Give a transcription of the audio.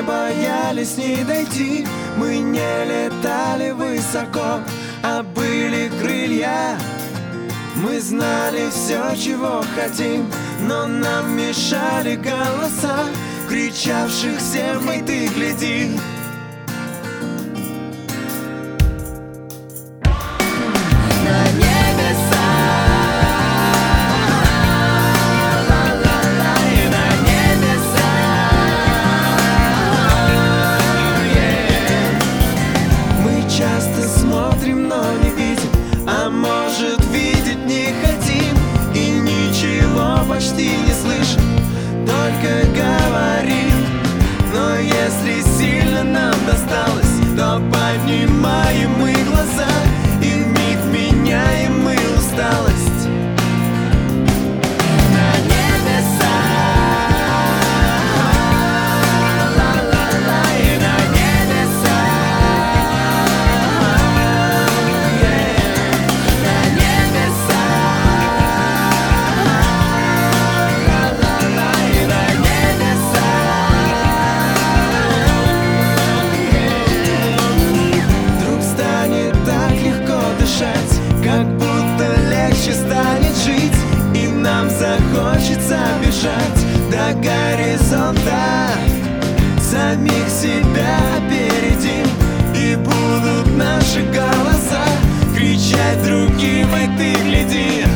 боялись не дойти. Мы не летали высоко, а были крылья. Мы знали все, чего хотим, но нам мешали голоса, кричавших всем: «Эй, ты гляди!» На небеса, ла-ла-ла, и на небеса, мы часто смотрим, но не видим, а может, видеть не хотим, и ничего почти не слышим, только говорим. Но если сильно нам досталось, то поднимаем мы глаза, и вмиг меняем мы усталость. На небеса, ла-ла-ла, и на небеса, на небеса, ла-ла-ла, и на небеса. Вдруг станет так легко дышать, как будто легче станет жить, и нам захочется бежать до горизонта. Самих себя опередим, и будут наши голоса кричать другим: «Эй, ты гляди!»